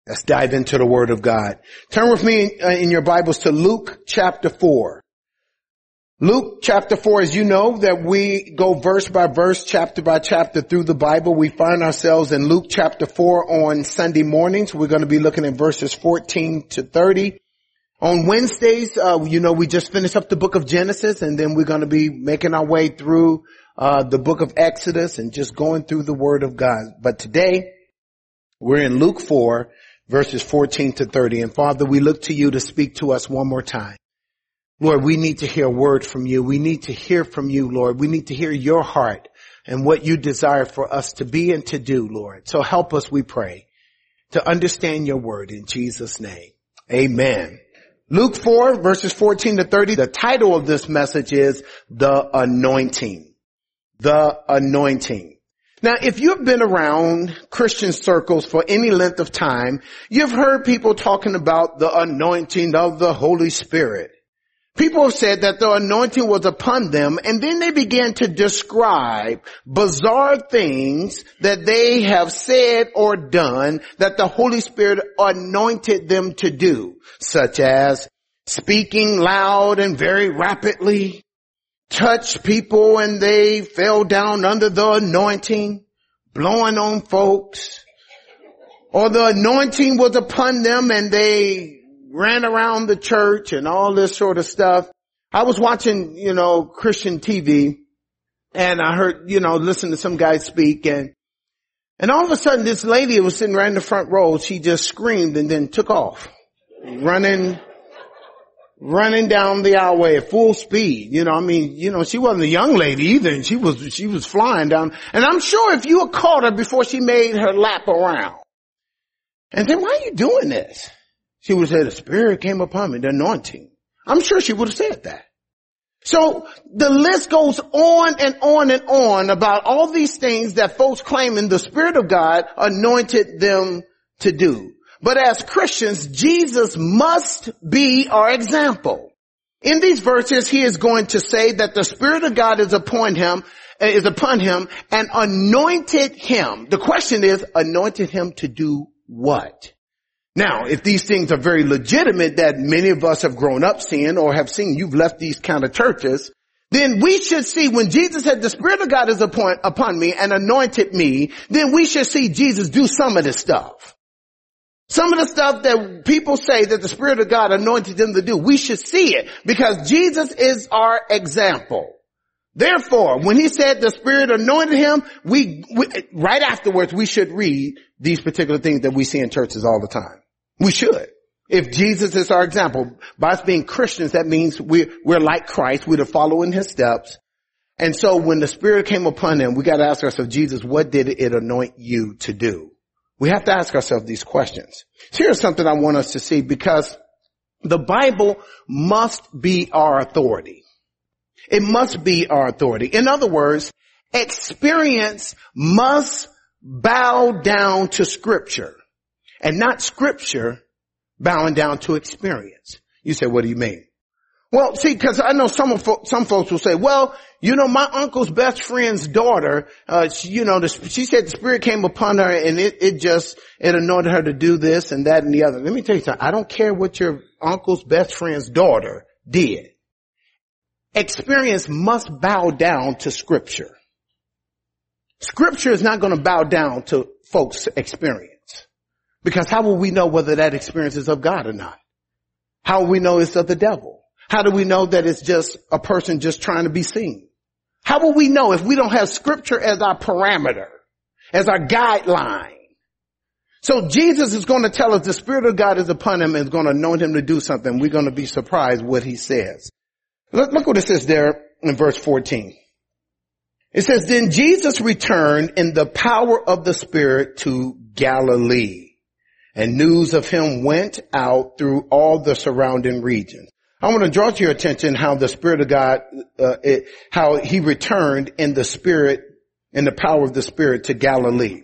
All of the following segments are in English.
Let's dive into the Word of God. Turn with me in your Bibles to Luke chapter 4. Luke chapter 4, as you know, that we go verse by verse, chapter by chapter through the Bible. We find ourselves in Luke chapter 4 on Sunday mornings. We're going to be looking at verses 14 to 30. On Wednesdays, we just finished up the book of Genesis, and then we're going to be making our way through the book of Exodus and just going through the Word of God. But today, we're in Luke 4, verses 14 to 30. And Father, we look to you to speak to us one more time. Lord, we need to hear a word from you. We need to hear from you, Lord. We need to hear your heart and what you desire for us to be and to do, Lord. So help us, we pray, to understand your word in Jesus' name. Amen. Luke 4, verses 14 to 30. The title of this message is The Anointing. The Anointing. Now, if you've been around Christian circles for any length of time, you've heard people talking about the anointing of the Holy Spirit. People have said that the anointing was upon them, and then they began to describe bizarre things that they have said or done that the Holy Spirit anointed them to do, such as speaking loud and very rapidly, touch people and they fell down under the anointing, blowing on folks, or the anointing was upon them and they ran around the church and all this sort of stuff. I was watching, Christian TV, and I heard, listen to some guy speak, and all of a sudden this lady was sitting right in the front row, she just screamed and then took off, running down the aisleway at full speed. She wasn't a young lady either, and she was flying down. And I'm sure if you had caught her before she made her lap around and said, "Why are you doing this?" She would say, "The Spirit came upon me, the anointing." I'm sure she would have said that. So the list goes on and on and on about all these things that folks claiming the Spirit of God anointed them to do. But as Christians, Jesus must be our example. In these verses, he is going to say that the Spirit of God is upon him and anointed him. The question is, anointed him to do what? Now, if these things are very legitimate that many of us have grown up seeing or have seen, you've left these kind of churches, then we should see when Jesus said the Spirit of God is upon me and anointed me, then we should see Jesus do some of this stuff. Some of the stuff that people say that the Spirit of God anointed them to do, we should see it because Jesus is our example. Therefore, when he said the Spirit anointed him, we right afterwards, we should read these particular things that we see in churches all the time. We should. If Jesus is our example, by us being Christians, that means we're like Christ. We're to follow in his steps. And so when the Spirit came upon him, we got to ask ourselves, Jesus, what did it anoint you to do? We have to ask ourselves these questions. So here's something I want us to see, because the Bible must be our authority. It must be our authority. In other words, experience must bow down to Scripture and not Scripture bowing down to experience. You say, what do you mean? Well, see, because I know some folks will say, well, my uncle's best friend's daughter, she said the Spirit came upon her and it anointed her to do this and that and the other. Let me tell you something. I don't care what your uncle's best friend's daughter did. Experience must bow down to Scripture. Scripture is not going to bow down to folks' experience. Because how will we know whether that experience is of God or not? How will we know it's of the devil? How do we know that it's just a person just trying to be seen? How will we know if we don't have Scripture as our parameter, as our guideline? So Jesus is going to tell us the Spirit of God is upon him and is going to anoint him to do something. We're going to be surprised what he says. Look what it says there in verse 14. It says, then Jesus returned in the power of the Spirit to Galilee, and news of him went out through all the surrounding regions. I want to draw to your attention how the Spirit of God, how he returned in the Spirit, in the power of the Spirit to Galilee.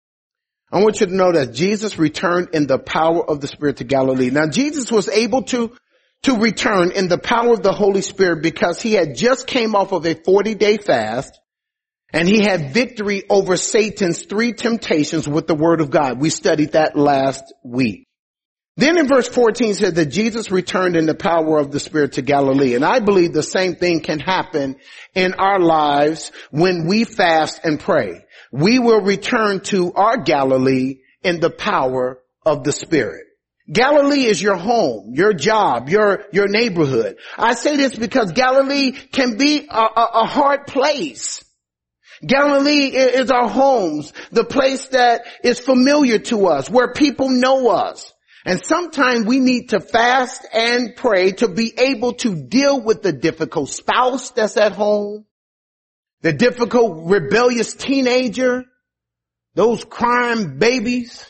I want you to know that Jesus returned in the power of the Spirit to Galilee. Now, Jesus was able to return in the power of the Holy Spirit because he had just came off of a 40-day fast. And he had victory over Satan's 3 temptations with the word of God. We studied that last week. Then in verse 14 said that Jesus returned in the power of the Spirit to Galilee. And I believe the same thing can happen in our lives when we fast and pray. We will return to our Galilee in the power of the Spirit. Galilee is your home, your job, your neighborhood. I say this because Galilee can be a hard place. Galilee is our homes, the place that is familiar to us, where people know us. And sometimes we need to fast and pray to be able to deal with the difficult spouse that's at home, the difficult rebellious teenager, those crime babies.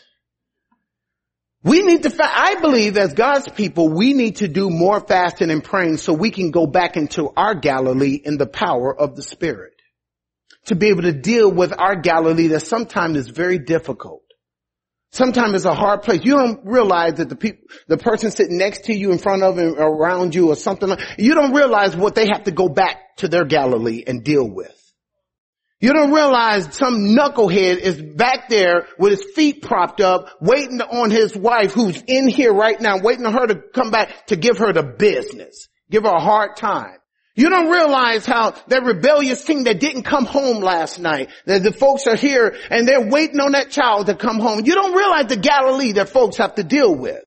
We need to, I believe as God's people, we need to do more fasting and praying so we can go back into our Galilee in the power of the Spirit. To be able to deal with our Galilee that sometimes is very difficult. Sometimes it's a hard place. You don't realize that the person sitting next to you, in front of and around you or something, you don't realize what they have to go back to their Galilee and deal with. You don't realize some knucklehead is back there with his feet propped up, waiting on his wife who's in here right now, waiting on her to come back to give her the business, give her a hard time. You don't realize how that rebellious teen that didn't come home last night, that the folks are here and they're waiting on that child to come home. You don't realize the Galilee that folks have to deal with.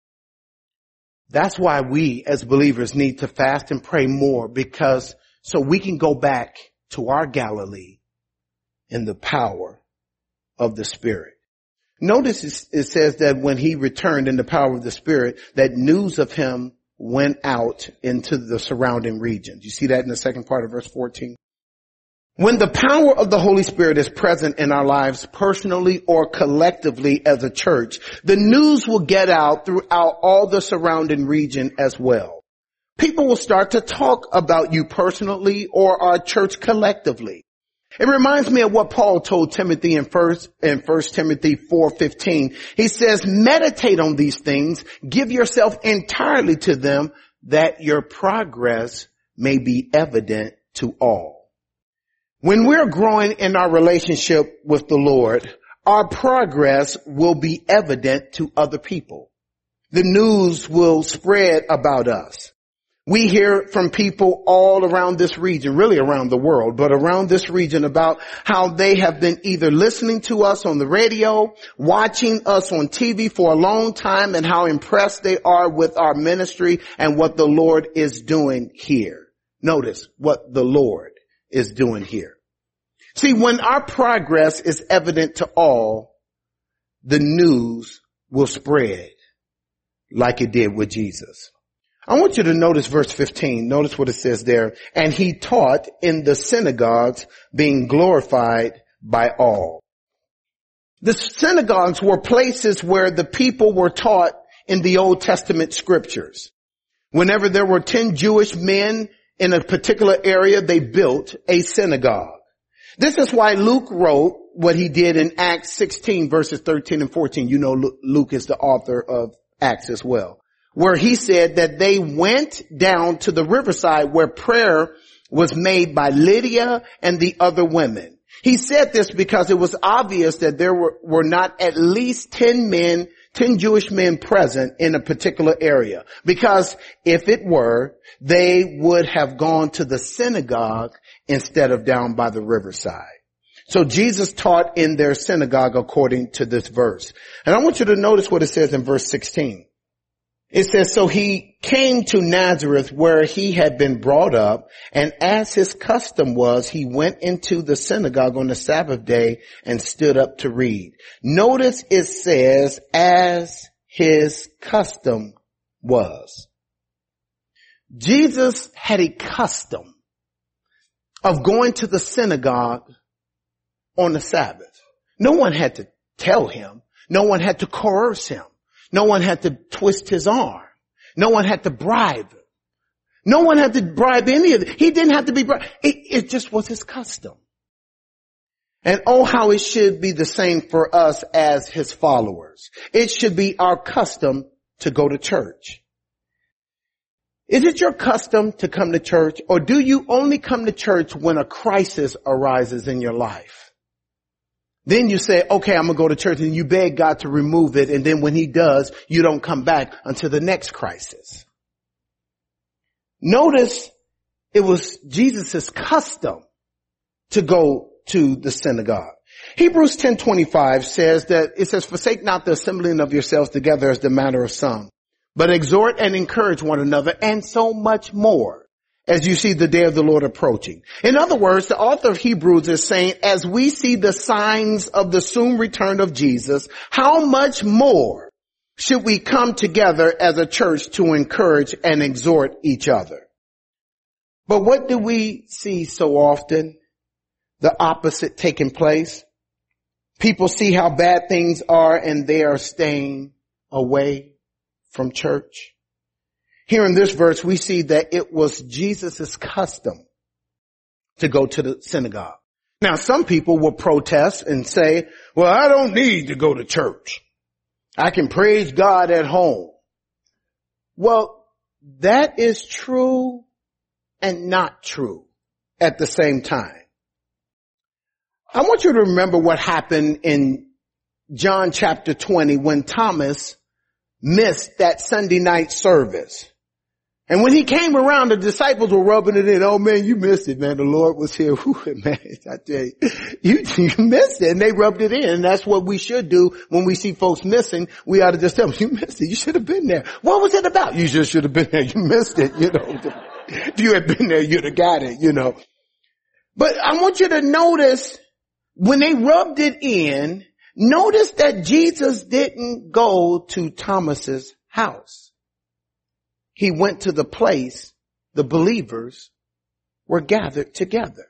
That's why we as believers need to fast and pray more, because so we can go back to our Galilee in the power of the Spirit. Notice it says that when he returned in the power of the Spirit, that news of him went out into the surrounding regions. You see that in the second part of verse 14. When the power of the Holy Spirit is present in our lives personally or collectively as a church, the news will get out throughout all the surrounding region as well. People will start to talk about you personally or our church collectively. It reminds me of what Paul told Timothy in 1 Timothy 4:15. He says, meditate on these things, give yourself entirely to them, that your progress may be evident to all. When we're growing in our relationship with the Lord, our progress will be evident to other people. The news will spread about us. We hear from people all around this region, really around the world, but around this region, about how they have been either listening to us on the radio, watching us on TV for a long time, and how impressed they are with our ministry and what the Lord is doing here. Notice what the Lord is doing here. See, when our progress is evident to all, the news will spread like it did with Jesus. I want you to notice verse 15. Notice what it says there. And he taught in the synagogues, being glorified by all. The synagogues were places where the people were taught in the Old Testament scriptures. Whenever there were 10 Jewish men in a particular area, they built a synagogue. This is why Luke wrote what he did in Acts 16 verses 13 and 14. You know, Luke is the author of Acts as well, where he said that they went down to the riverside where prayer was made by Lydia and the other women. He said this because it was obvious that there were not at least 10 Jewish men present in a particular area. Because if it were, they would have gone to the synagogue instead of down by the riverside. So Jesus taught in their synagogue according to this verse. And I want you to notice what it says in verse 16. It says, so he came to Nazareth where he had been brought up, and as his custom was, he went into the synagogue on the Sabbath day and stood up to read. Notice it says, as his custom was. Jesus had a custom of going to the synagogue on the Sabbath. No one had to tell him. No one had to coerce him. No one had to twist his arm. No one had to bribe him. No one had to bribe any of it. He didn't have to be bribed. It just was his custom. And oh, how it should be the same for us as his followers. It should be our custom to go to church. Is it your custom to come to church, or do you only come to church when a crisis arises in your life? Then you say, okay, I'm going to go to church, and you beg God to remove it, and then when he does, you don't come back until the next crisis. Notice it was Jesus' custom to go to the synagogue. Hebrews 10:25 says, forsake not the assembling of yourselves together as the manner of some, but exhort and encourage one another, and so much more as you see the day of the Lord approaching. In other words, the author of Hebrews is saying, as we see the signs of the soon return of Jesus, how much more should we come together as a church to encourage and exhort each other? But what do we see so often? The opposite taking place. People see how bad things are and they are staying away from church. Here in this verse, we see that it was Jesus' custom to go to the synagogue. Now, some people will protest and say, well, I don't need to go to church. I can praise God at home. Well, that is true and not true at the same time. I want you to remember what happened in John chapter 20 when Thomas missed that Sunday night service. And when he came around, the disciples were rubbing it in. Oh man, you missed it, man. The Lord was here. Whew, man, I tell you, you missed it. And they rubbed it in. And that's what we should do when we see folks missing. We ought to just tell them, you missed it. You should have been there. What was it about? You just should have been there. You missed it, you know. If you had been there, you'd have got it, you know. But I want you to notice when they rubbed it in, notice that Jesus didn't go to Thomas's house. He went to the place the believers were gathered together.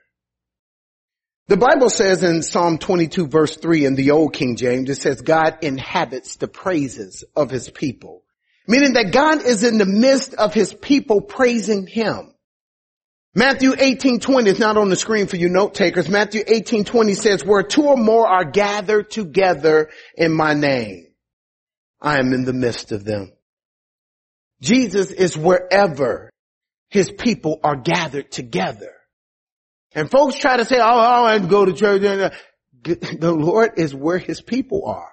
The Bible says in Psalm 22 verse 3 in the Old King James, it says God inhabits the praises of his people. Meaning that God is in the midst of his people praising him. Matthew 18:20 is not on the screen for you note takers. Matthew 18:20 says, where two or more are gathered together in my name, I am in the midst of them. Jesus is wherever his people are gathered together. And folks try to say, oh, I don't have to go to church. The Lord is where his people are.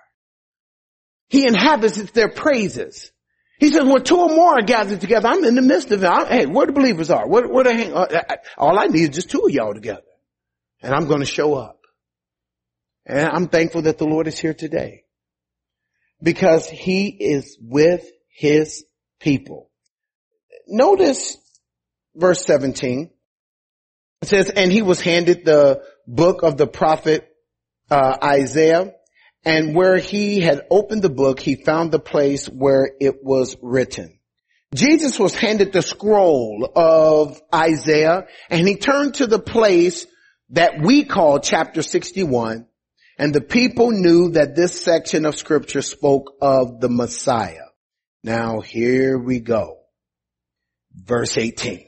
He inhabits their praises. He says, when two or more are gathered together, I'm in the midst of it. Hey, where the believers are, where they hang. All I need is just two of y'all together. And I'm going to show up. And I'm thankful that the Lord is here today. Because he is with his people. Notice verse 17. It says, and he was handed the book of the prophet Isaiah. And where he had opened the book, he found the place where it was written. Jesus was handed the scroll of Isaiah, and he turned to the place that we call chapter 61. And the people knew that this section of scripture spoke of the Messiah. Now here we go. Verse 18.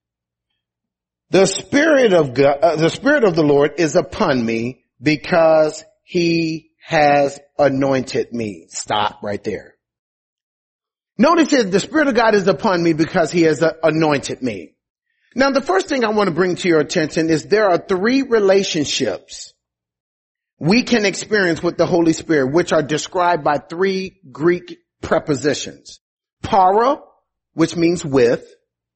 The Spirit of God, the Spirit of the Lord is upon me because he has anointed me. Stop right there. Notice that the Spirit of God is upon me because he has anointed me. Now the first thing I want to bring to your attention is there are three relationships we can experience with the Holy Spirit, which are described by three Greek prepositions. Para, which means with.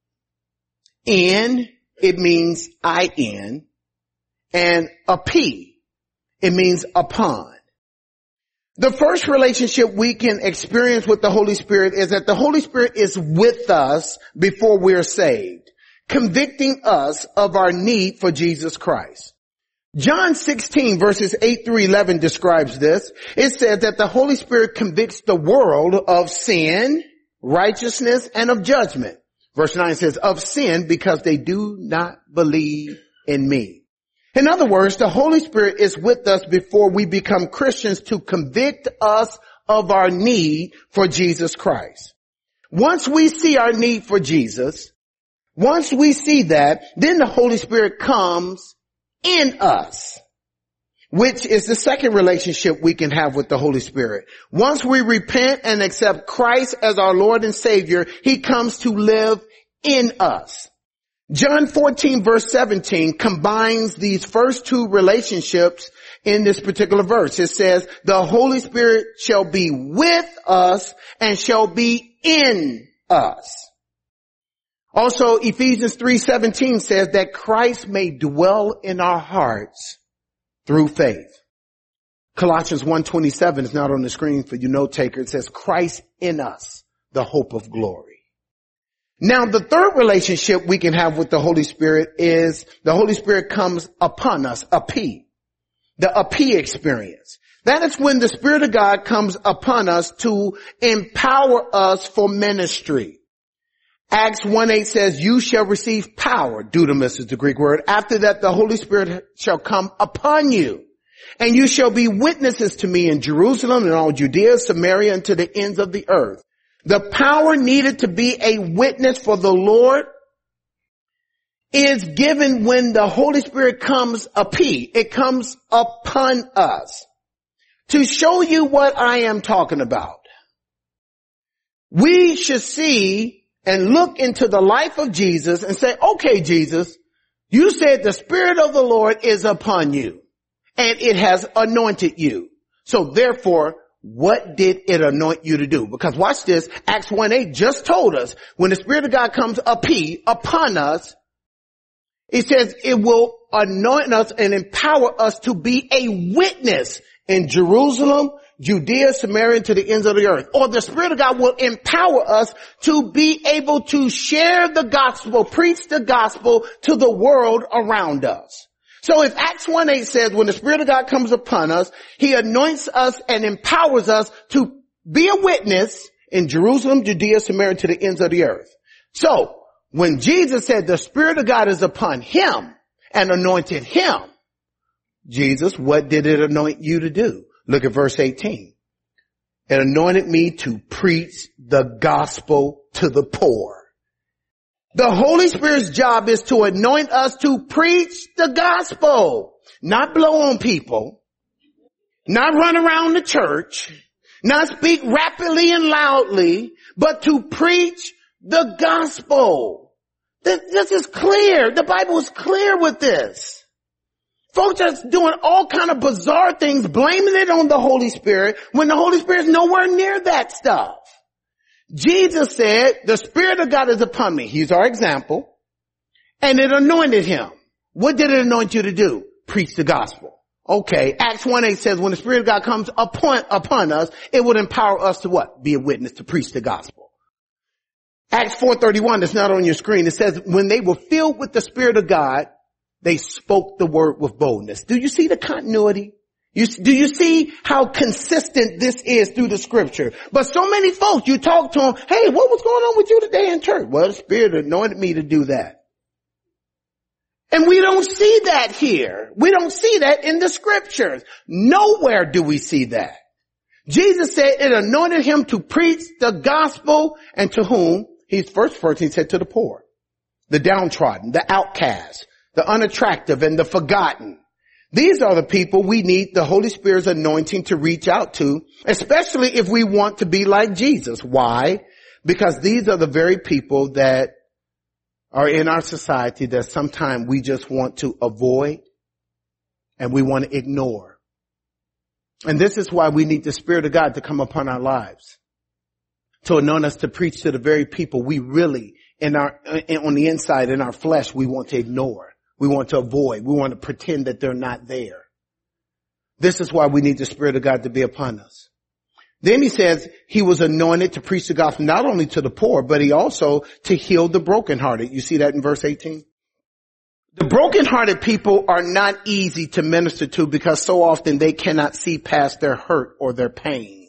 In, it means in. And api, it means upon. The first relationship we can experience with the Holy Spirit is that the Holy Spirit is with us before we're saved, convicting us of our need for Jesus Christ. John 16 verses 8 through 11 describes this. It says that the Holy Spirit convicts the world of sin, righteousness, and of judgment. Verse 9 says, of sin because they do not believe in me. In other words, the Holy Spirit is with us before we become Christians to convict us of our need for Jesus Christ. Once we see our need for Jesus, once we see that, then the Holy Spirit comes in us, which is the second relationship we can have with the Holy Spirit. Once we repent and accept Christ as our Lord and Savior, he comes to live in us. John 14 verse 17 combines these first two relationships in this particular verse. It says, the Holy Spirit shall be with us and shall be in us. Also, Ephesians 3:17 says that Christ may dwell in our hearts through faith. Colossians 1:27 is not on the screen for you note taker. It says, Christ in us, the hope of glory. Now, the third relationship we can have with the Holy Spirit is the Holy Spirit comes upon us, the appear experience. That is when the Spirit of God comes upon us to empower us for ministry. Acts 1:8 says, you shall receive power. Dunamis is the Greek word. After that, the Holy Spirit shall come upon you. And you shall be witnesses to me in Jerusalem and all Judea, Samaria, and to the ends of the earth. The power needed to be a witness for the Lord is given when the Holy Spirit comes it comes upon us. To show you what I am talking about, we should see and look into the life of Jesus and say, okay, Jesus, you said the Spirit of the Lord is upon you and it has anointed you. So therefore, what did it anoint you to do? Because watch this, Acts 1:8 just told us when the Spirit of God comes upon us, it says it will anoint us and empower us to be a witness in Jerusalem, Judea, Samaria, and to the ends of the earth. Or the Spirit of God will empower us to be able to share the gospel, preach the gospel to the world around us. So if Acts 1:8 says when the Spirit of God comes upon us, He anoints us and empowers us to be a witness in Jerusalem, Judea, Samaria, to the ends of the earth. So when Jesus said the Spirit of God is upon Him and anointed Him, Jesus, what did it anoint you to do? Look at verse 18. It anointed me to preach the gospel to the poor. The Holy Spirit's job is to anoint us to preach the gospel, not blow on people, not run around the church, not speak rapidly and loudly, but to preach the gospel. This is clear. The Bible is clear with this. Folks are doing all kind of bizarre things, blaming it on the Holy Spirit when the Holy Spirit is nowhere near that stuff. Jesus said, the Spirit of God is upon me. He's our example. And it anointed Him. What did it anoint you to do? Preach the gospel. Okay. Acts 1:8 says when the Spirit of God comes upon us, it would empower us to what? Be a witness, to preach the gospel. Acts 4:31, that's not on your screen. It says when they were filled with the Spirit of God, they spoke the word with boldness. Do you see the continuity? Do you see how consistent this is through the scripture? But so many folks, you talk to them, hey, what was going on with you today in church? Well, the Spirit anointed me to do that. And we don't see that here. We don't see that in the scriptures. Nowhere do we see that. Jesus said it anointed Him to preach the gospel, and to whom? He said to the poor, the downtrodden, the outcast, the unattractive, and the forgotten. These are the people we need the Holy Spirit's anointing to reach out to, especially if we want to be like Jesus. Why? Because these are the very people that are in our society that sometimes we just want to avoid and we want to ignore. And this is why we need the Spirit of God to come upon our lives, to anoint us to preach to the very people we really, on the inside, in our flesh, we want to ignore. We want to avoid. We want to pretend that they're not there. This is why we need the Spirit of God to be upon us. Then he says He was anointed to preach the gospel not only to the poor, but He also to heal the brokenhearted. You see that in verse 18? The brokenhearted people are not easy to minister to because so often they cannot see past their hurt or their pain.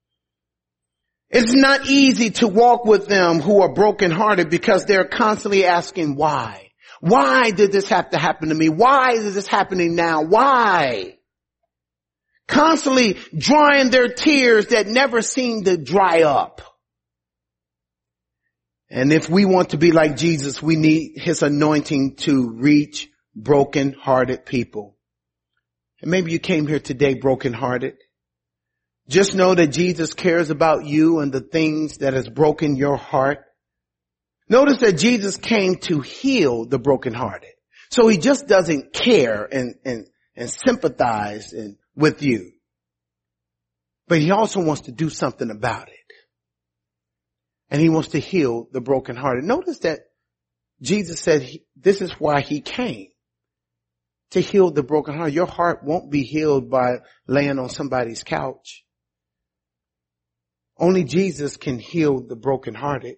It's not easy to walk with them who are brokenhearted because they're constantly asking why. Why did this have to happen to me? Why is this happening now? Why? Constantly drying their tears that never seem to dry up. And if we want to be like Jesus, we need His anointing to reach broken-hearted people. And maybe you came here today broken-hearted. Just know that Jesus cares about you and the things that has broken your heart. Notice that Jesus came to heal the brokenhearted. So he just doesn't care and sympathize with you. But he also wants to do something about it. And he wants to heal the brokenhearted. Notice that Jesus said this is why he came. To heal the brokenhearted. Your heart won't be healed by laying on somebody's couch. Only Jesus can heal the brokenhearted.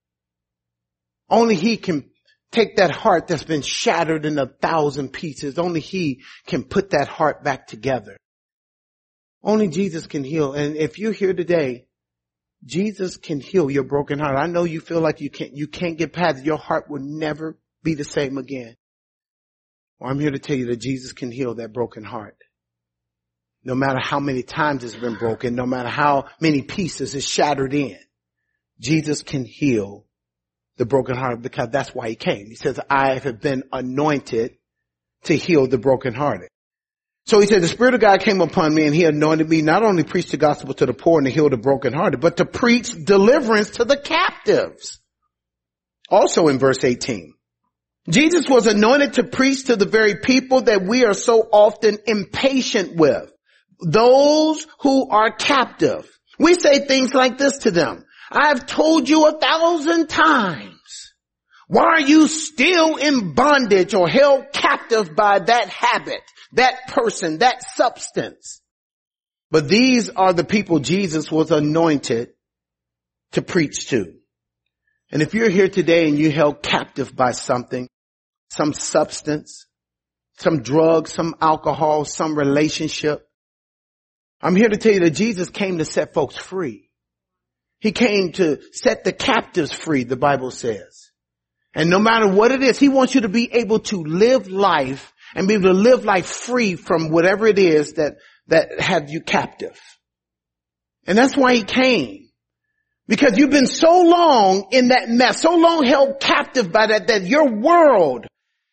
Only he can take that heart that's been shattered in 1,000 pieces. Only he can put that heart back together. Only Jesus can heal. And if you're here today, Jesus can heal your broken heart. I know you feel like you can't get past it. Your heart will never be the same again. Well, I'm here to tell you that Jesus can heal that broken heart. No matter how many times it's been broken, no matter how many pieces it's shattered in, Jesus can heal the broken heart, because that's why he came. He says, I have been anointed to heal the brokenhearted. So he said, the Spirit of God came upon me and he anointed me not only to preach the gospel to the poor and to heal the brokenhearted, but to preach deliverance to the captives. Also in verse 18, Jesus was anointed to preach to the very people that we are so often impatient with. Those who are captive. We say things like this to them. I've told you 1,000 times. Why are you still in bondage or held captive by that habit, that person, that substance? But these are the people Jesus was anointed to preach to. And if you're here today and you're held captive by something, some substance, some drug, some alcohol, some relationship, I'm here to tell you that Jesus came to set folks free. He came to set the captives free, the Bible says. And no matter what it is, he wants you to be able to live life and be able to live life free from whatever it is that had you captive. And that's why he came. Because you've been so long in that mess, so long held captive by that your world,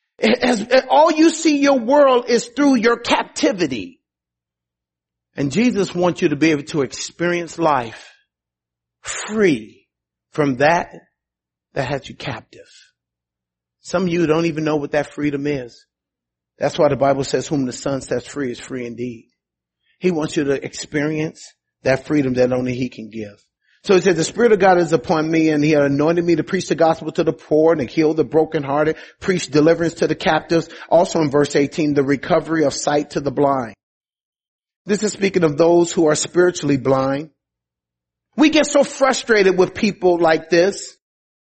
all you see your world is through your captivity. And Jesus wants you to be able to experience life free from that has you captive. Some of you don't even know what that freedom is. That's why the Bible says, whom the Son sets free is free indeed. He wants you to experience that freedom that only he can give. So he said, the Spirit of God is upon me and he had anointed me to preach the gospel to the poor and to heal the brokenhearted, preach deliverance to the captives. Also in verse 18, the recovery of sight to the blind. This is speaking of those who are spiritually blind. We get so frustrated with people like this.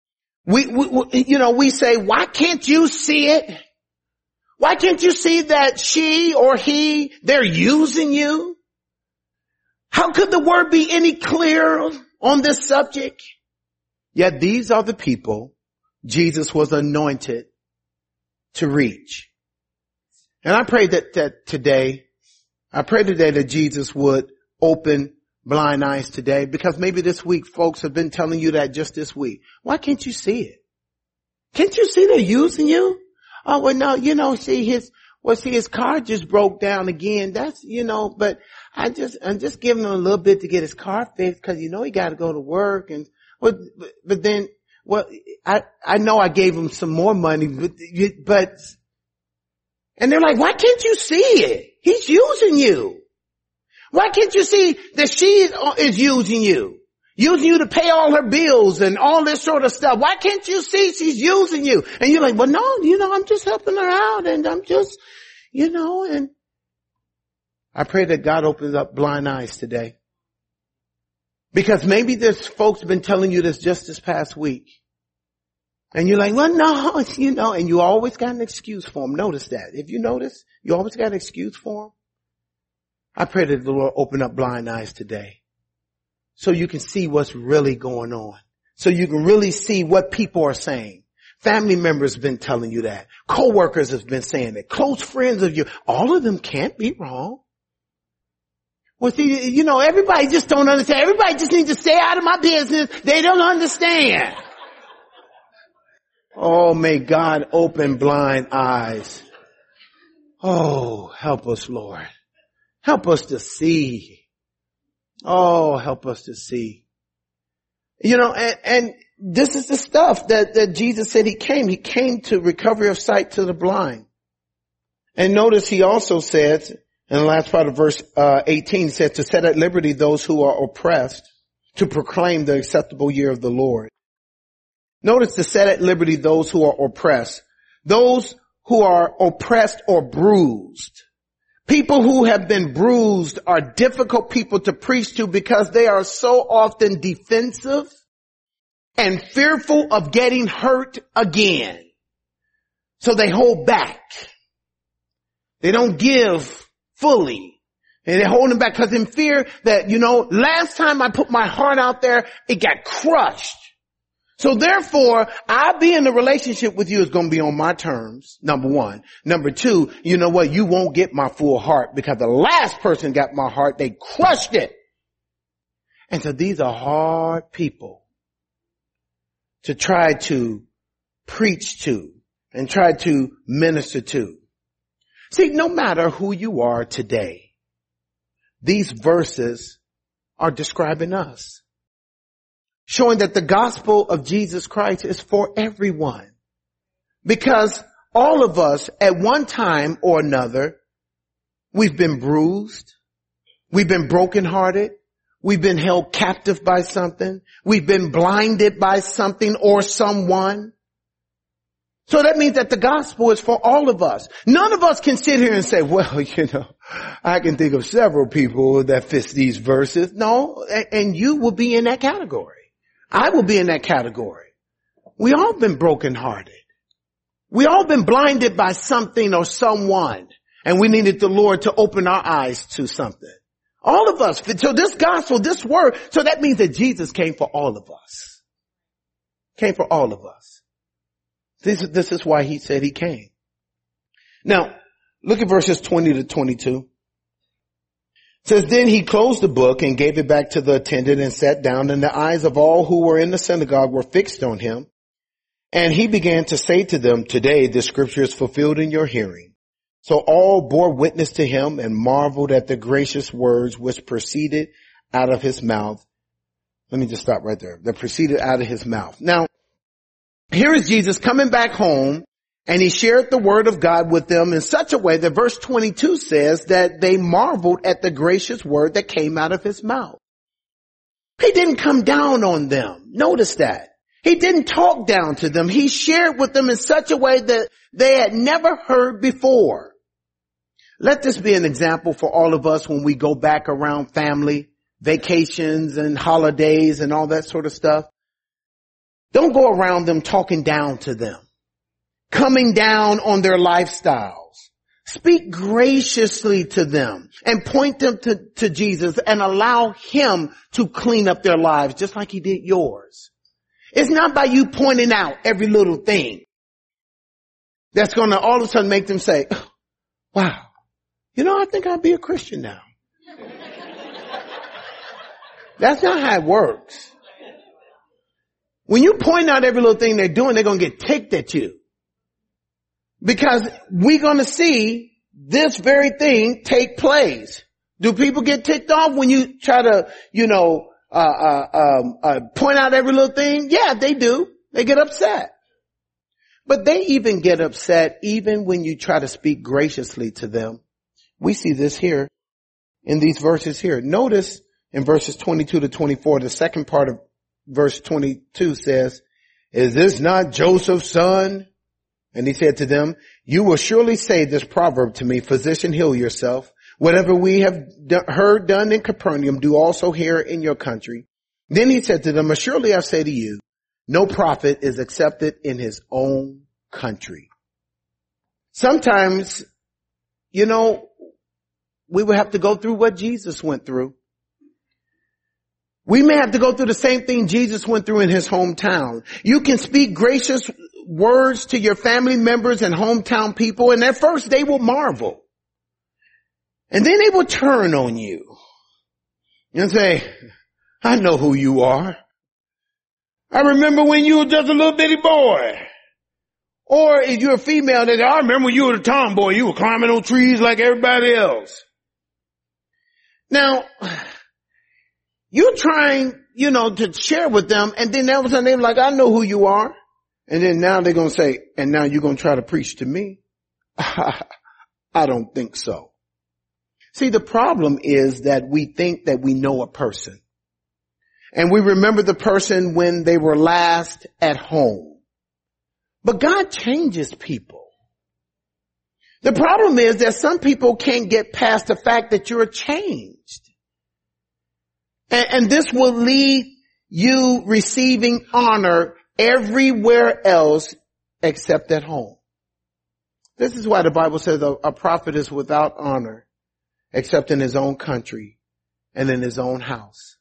We say, why can't you see it? Why can't you see that she or he, they're using you? How could the word be any clearer on this subject? Yet these are the people Jesus was anointed to reach. And I pray that today that Jesus would open blind eyes today, because maybe this week folks have been telling you that just this week. Why can't you see it? Can't you see they're using you? Oh, well, no, his car just broke down again. That's, but I'm just giving him a little bit to get his car fixed because, he got to go to work and, but then, I know I gave him some more money, but, and they're like, why can't you see it? He's using you. Why can't you see that she is using you? Using you to pay all her bills and all this sort of stuff. Why can't you see she's using you? And you're like, well, no, I'm just helping her out and I'm just, and I pray that God opens up blind eyes today. Because maybe there's folks been telling you this just this past week. And you're like, well, no, and you always got an excuse for them. Notice that. If you notice, you always got an excuse for them. I pray that the Lord open up blind eyes today so you can see what's really going on. So you can really see what people are saying. Family members have been telling you that. Co-workers have been saying that. Close friends of you. All of them can't be wrong. Well, see, everybody just don't understand. Everybody just needs to stay out of my business. They don't understand. Oh, may God open blind eyes. Oh, help us, Lord. Help us to see. Oh, help us to see. And this is the stuff that Jesus said he came. He came to recovery of sight to the blind. And notice he also says, in the last part of verse 18, says to set at liberty those who are oppressed, to proclaim the acceptable year of the Lord. Notice to set at liberty those who are oppressed. Those who are oppressed or bruised. People who have been bruised are difficult people to preach to because they are so often defensive and fearful of getting hurt again. So they hold back. They don't give fully. And they're holding back because in fear that, last time I put my heart out there, it got crushed. So therefore, I be in a relationship with you is going to be on my terms, number one. Number two, you know what? You won't get my full heart because the last person got my heart. They crushed it. And so these are hard people to try to preach to and try to minister to. See, no matter who you are today, these verses are describing us, showing that the gospel of Jesus Christ is for everyone. Because all of us at one time or another, we've been bruised, we've been brokenhearted, we've been held captive by something, we've been blinded by something or someone. So that means that the gospel is for all of us. None of us can sit here and say, well, I can think of several people that fits these verses. No, and you will be in that category. I will be in that category. We all been brokenhearted. We all been blinded by something or someone, and we needed the Lord to open our eyes to something. All of us. So this gospel, this word, so that means that Jesus came for all of us. Came for all of us. This is why he said he came. Now, look at verses 20 to 22. It says, then he closed the book and gave it back to the attendant and sat down, and the eyes of all who were in the synagogue were fixed on him. And he began to say to them, today the scripture is fulfilled in your hearing. So all bore witness to him and marveled at the gracious words which proceeded out of his mouth. Let me just stop right there. That proceeded out of his mouth. Now, here is Jesus coming back home, and he shared the word of God with them in such a way that verse 22 says that they marveled at the gracious word that came out of his mouth. He didn't come down on them. Notice that. He didn't talk down to them. He shared with them in such a way that they had never heard before. Let this be an example for all of us when we go back around family, vacations and holidays and all that sort of stuff. Don't go around them talking down to them, coming down on their lifestyles. Speak graciously to them and point them to Jesus and allow him to clean up their lives just like he did yours. It's not by you pointing out every little thing that's going to all of a sudden make them say, wow, I think I'll be a Christian now. That's not how it works. When you point out every little thing they're doing, they're going to get ticked at you. Because we're going to see this very thing take place. Do people get ticked off when you try to, point out every little thing? Yeah, they do. They get upset. But they even get upset even when you try to speak graciously to them. We see this here in these verses here. Notice in verses 22 to 24, the second part of verse 22 says, is this not Joseph's son? And he said to them, you will surely say this proverb to me, physician, heal yourself. Whatever we have heard done in Capernaum, do also here in your country. Then he said to them, surely I say to you, no prophet is accepted in his own country. Sometimes, we would have to go through what Jesus went through. We may have to go through the same thing Jesus went through in his hometown. You can speak gracious words to your family members and hometown people, and at first they will marvel. And then they will turn on you and say, I know who you are. I remember when you were just a little bitty boy. Or if you're a female, they say, I remember when you were a tomboy, you were climbing on trees like everybody else. Now, You're trying, to share with them, and then all of a sudden they're like, I know who you are. And then now they're going to say, and now you're going to try to preach to me? I don't think so. See, the problem is that we think that we know a person. And we remember the person when they were last at home. But God changes people. The problem is that some people can't get past the fact that you're changed. And this will lead you receiving honor everywhere else except at home. This is why the Bible says a prophet is without honor except in his own country and in his own house.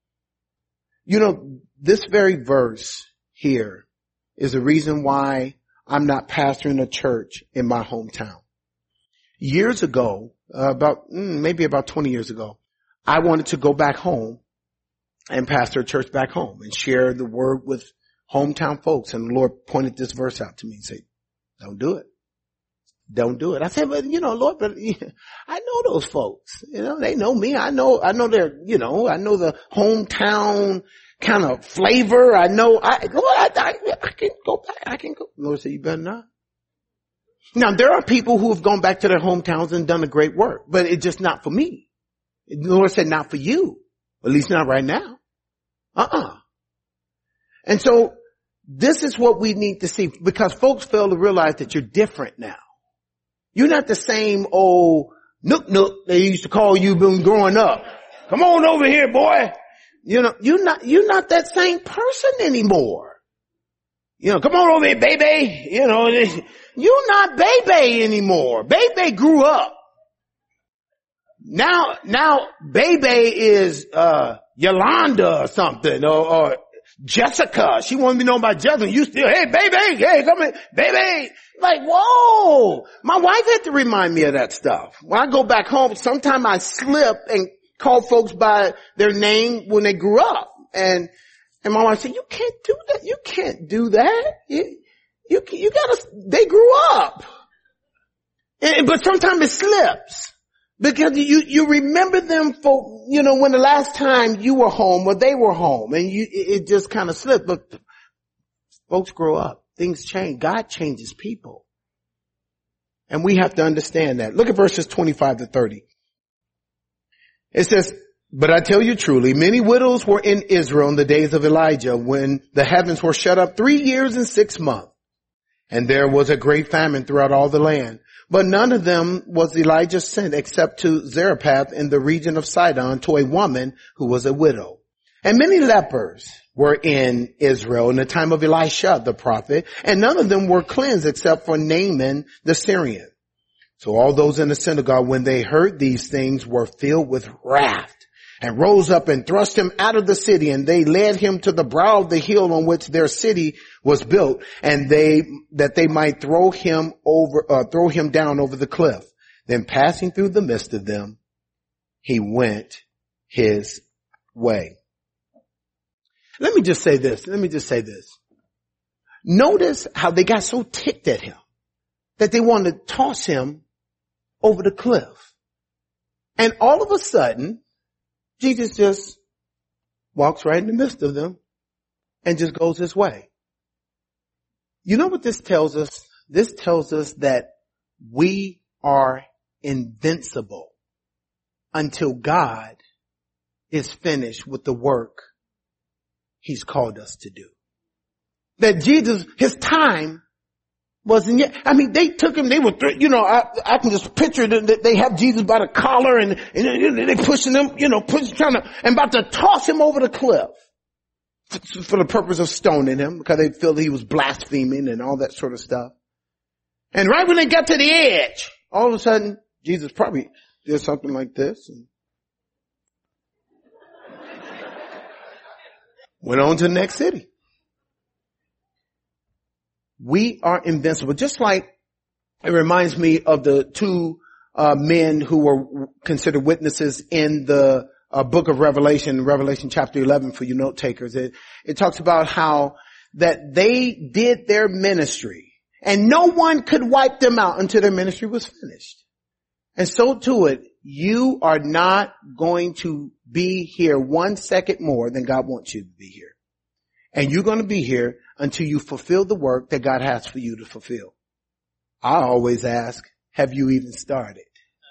This very verse here is the reason why I'm not pastoring a church in my hometown. Years ago, maybe about 20 years ago, I wanted to go back home and pastor a church back home and share the word with hometown folks. And the Lord pointed this verse out to me and said, don't do it. Don't do it. I said, but Lord, but I know those folks. They know me. I know their, I know the hometown kind of flavor. I know, I can go back. I can go. The Lord said, you better not. Now, there are people who have gone back to their hometowns and done a great work, but it's just not for me. The Lord said, not for you. At least not right now. And so this is what we need to see, because folks fail to realize that you're different now. You're not the same old nook they used to call you when growing up. Come on over here, boy. You're not that same person anymore. Come on over here, baby. You're not baby anymore. Baby grew up. Now baby is, Yolanda or something, or Jessica. She wanted to be known by Jessica. You still, hey baby, hey, come here, baby. Like, whoa. My wife had to remind me of that stuff. When I go back home, sometimes I slip and call folks by their name when they grew up. And my wife said, you can't do that. You can't do that. You gotta, they grew up. But sometimes it slips. Because you remember them for, when the last time you were home or they were home, and it just kind of slipped. But folks grow up. Things change. God changes people. And we have to understand that. Look at verses 25 to 30. It says, but I tell you truly, many widows were in Israel in the days of Elijah when the heavens were shut up 3 years and 6 months. And there was a great famine throughout all the land. But none of them was Elijah sent except to Zarephath in the region of Sidon to a woman who was a widow. And many lepers were in Israel in the time of Elisha the prophet, and none of them were cleansed except for Naaman the Syrian. So all those in the synagogue, when they heard these things, were filled with wrath and rose up and thrust him out of the city, and they led him to the brow of the hill on which their city was built, and that they might throw him down over the cliff. Then passing through the midst of them, he went his way. Let me just say this. Notice how they got so ticked at him that they wanted to toss him over the cliff. And all of a sudden, Jesus just walks right in the midst of them and just goes his way. You know what this tells us? This tells us that we are invincible until God is finished with the work he's called us to do. That Jesus, his time wasn't yet. I mean, they took him, they were, I can just picture that they have Jesus by the collar and they pushing him, and about to toss him over the cliff for the purpose of stoning him because they feel he was blaspheming and all that sort of stuff. And right when they got to the edge, all of a sudden, Jesus probably did something like this and went on to the next city. We are invincible. Just like it reminds me of the two men who were considered witnesses in the book of Revelation chapter 11 for you note takers. It talks about how that they did their ministry and no one could wipe them out until their ministry was finished. And so too you are not going to be here 1 second more than God wants you to be here. And you're going to be here until you fulfill the work that God has for you to fulfill. I always ask, have you even started?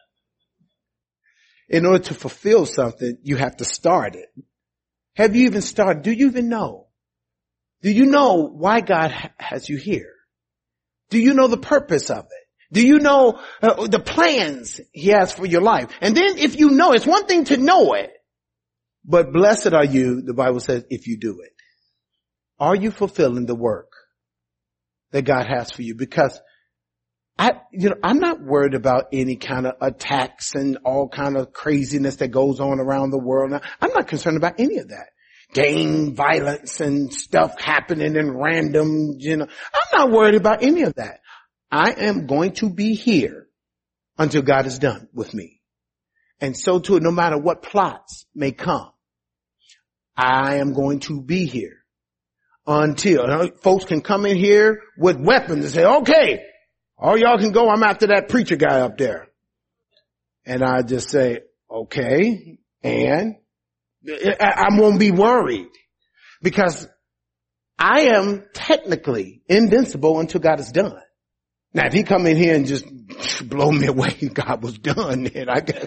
In order to fulfill something, you have to start it. Have you even started? Do you even know? Do you know why God has you here? Do you know the purpose of it? Do you know the plans He has for your life? And then if you know, it's one thing to know it, but blessed are you, the Bible says, if you do it. Are you fulfilling the work that God has for you? Because I'm not worried about any kind of attacks and all kind of craziness that goes on around the world. Now, I'm not concerned about any of that. Gang violence and stuff happening in random, I'm not worried about any of that. I am going to be here until God is done with me. And so too, no matter what plots may come, I am going to be here until folks can come in here with weapons and say, okay, all y'all can go. I'm after that preacher guy up there. And I just say, okay, and I won't be worried because I am technically invincible until God is done. Now, if He come in here and just blow me away and God was done, then I guess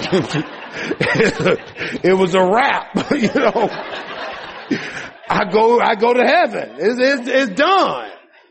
it was a wrap, I go to heaven. It's done.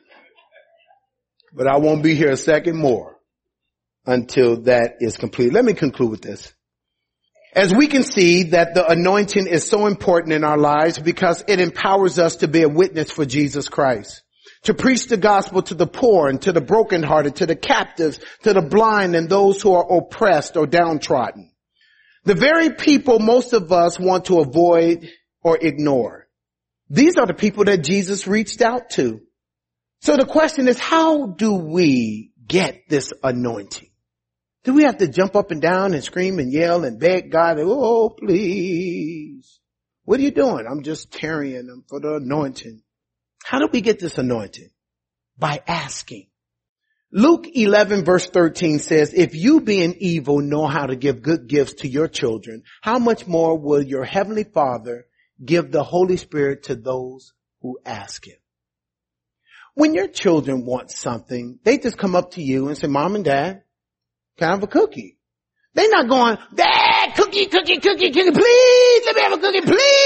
But I won't be here a second more until that is complete. Let me conclude with this. As we can see that the anointing is so important in our lives because it empowers us to be a witness for Jesus Christ, to preach the gospel to the poor and to the brokenhearted, to the captives, to the blind and those who are oppressed or downtrodden. The very people most of us want to avoid or ignore. These are the people that Jesus reached out to. So the question is, how do we get this anointing? Do we have to jump up and down and scream and yell and beg God, oh, please? What are you doing? I'm just carrying them for the anointing. How do we get this anointing? By asking. Luke 11 verse 13 says, if you being evil know how to give good gifts to your children, how much more will your heavenly Father give the Holy Spirit to those who ask Him? When your children want something, they just come up to you and say, Mom and Dad, can I have a cookie? They're not going, Dad, cookie, please, let me have a cookie,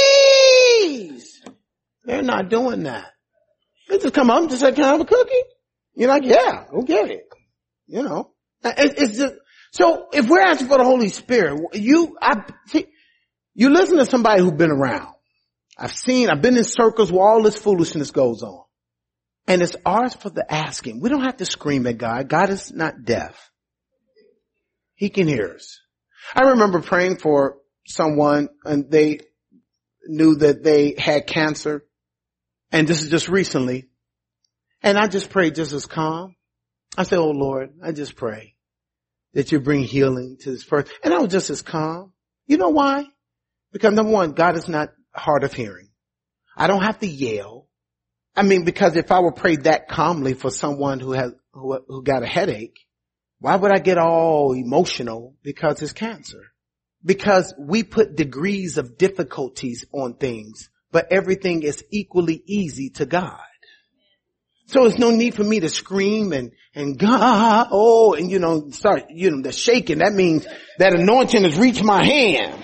please. They're not doing that. They just come up and just say, can I have a cookie? You're like, yeah, go get it. It's just, so if we're asking for the Holy Spirit, you listen to somebody who's been around. I've been in circles where all this foolishness goes on. And it's ours for the asking. We don't have to scream at God. God is not deaf. He can hear us. I remember praying for someone and they knew that they had cancer. And this is just recently. And I just prayed just as calm. I said, oh Lord, I just pray that you bring healing to this person. And I was just as calm. You know why? Because number one, God is not hard of hearing. I don't have to yell. Because if I were prayed that calmly for someone who got a headache, why would I get all emotional because it's cancer? Because we put degrees of difficulties on things, but everything is equally easy to God. So there's no need for me to scream and God, start, the shaking. That means that anointing has reached my hand.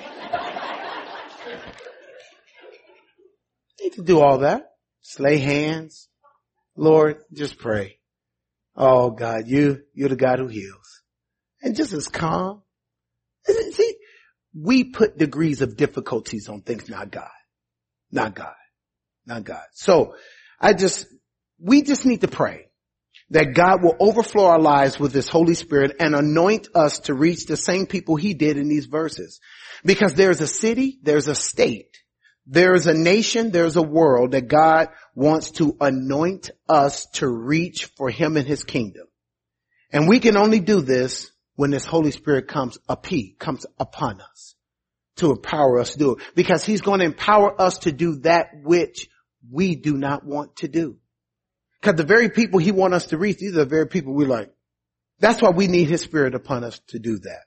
Need to do all that. Lay hands. Lord, just pray. Oh God, you're the God who heals. And just as calm. See, we put degrees of difficulties on things, not God. Not God. So we just need to pray that God will overflow our lives with His Holy Spirit and anoint us to reach the same people He did in these verses. Because there's a city, there's a state, there's a nation, there's a world that God wants to anoint us to reach for Him and His kingdom. And we can only do this when this Holy Spirit comes upon us to empower us to do it. Because He's going to empower us to do that which we do not want to do. Because the very people He wants us to reach, these are the very people we like. That's why we need His Spirit upon us to do that.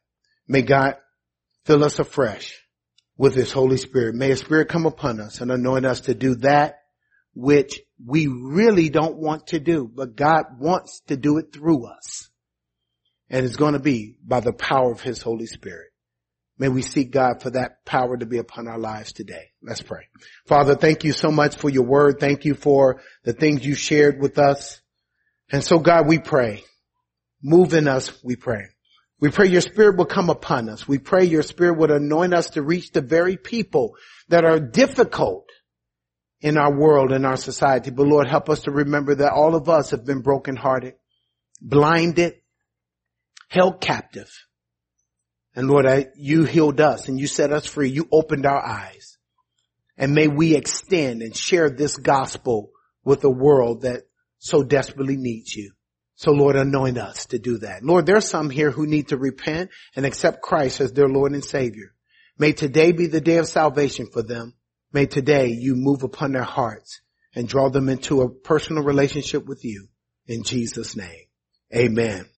May God fill us afresh with His Holy Spirit. May His Spirit come upon us and anoint us to do that which we really don't want to do, but God wants to do it through us. And it's going to be by the power of His Holy Spirit. May we seek God for that power to be upon our lives today. Let's pray. Father, thank you so much for your word. Thank you for the things you shared with us. And so God, we pray. Move in us, we pray. We pray your Spirit will come upon us. We pray your Spirit would anoint us to reach the very people that are difficult in our world, in our society. But Lord, help us to remember that all of us have been brokenhearted, blinded, held captive. And Lord, you healed us and you set us free. You opened our eyes. And may we extend and share this gospel with a world that so desperately needs you. So Lord, anoint us to do that. Lord, there's some here who need to repent and accept Christ as their Lord and Savior. May today be the day of salvation for them. May today you move upon their hearts and draw them into a personal relationship with you. In Jesus' name, amen.